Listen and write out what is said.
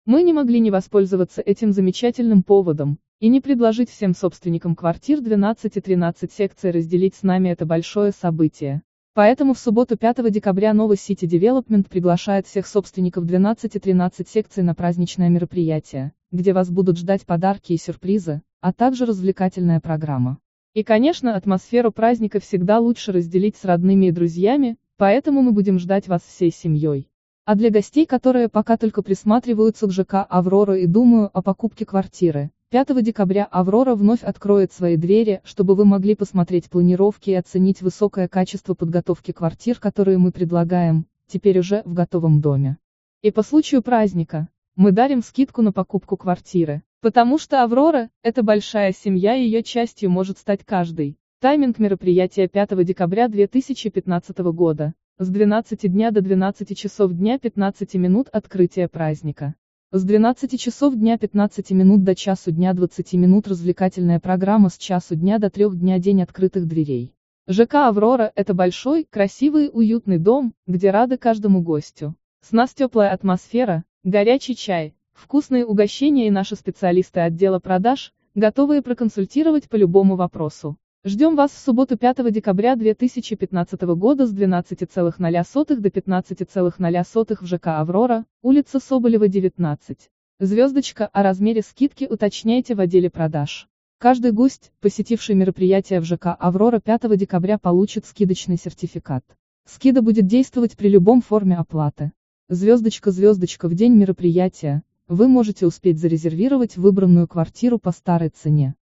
Мы не могли не воспользоваться этим замечательным поводом, и не предложить всем собственникам квартир 12 и 13 секций разделить с нами это большое событие. Поэтому в субботу 5 декабря Nova City Development приглашает всех собственников 12 и 13 секций на праздничное мероприятие, где вас будут ждать подарки и сюрпризы, а также развлекательная программа. И, конечно, атмосферу праздника всегда лучше разделить с родными и друзьями, поэтому мы будем ждать вас всей семьей. А для гостей, которые пока только присматриваются к ЖК «Аврора» и думаю о покупке квартиры, 5 декабря «Аврора» вновь откроет свои двери, чтобы вы могли посмотреть планировки и оценить высокое качество подготовки квартир, которые мы предлагаем, теперь уже в готовом доме. И по случаю праздника, мы дарим скидку на покупку квартиры, потому что «Аврора» — это большая семья и ее частью может стать каждый. Тайминг мероприятия 5 декабря 2015 года, с 12 дня до 12 часов дня 15 минут открытия праздника. С 12 часов дня 15 минут до часу дня 20 минут развлекательная программа с часу дня до 3 дня день открытых дверей. ЖК «Аврора» — это большой, красивый, уютный дом, где рады каждому гостю. С нас теплая атмосфера, горячий чай, вкусные угощения и наши специалисты отдела продаж, готовые проконсультировать по любому вопросу. Ждем вас в субботу 5 декабря 2015 года с 12:00 до 15:00 в ЖК «Аврора», улица Соболева, 19. Звездочка, о размере скидки уточняйте в отделе продаж. Каждый гость, посетивший мероприятие в ЖК «Аврора» 5 декабря, получит скидочный сертификат. Скидка будет действовать при любом форме оплаты. Звездочка, в день мероприятия, вы можете успеть зарезервировать выбранную квартиру по старой цене.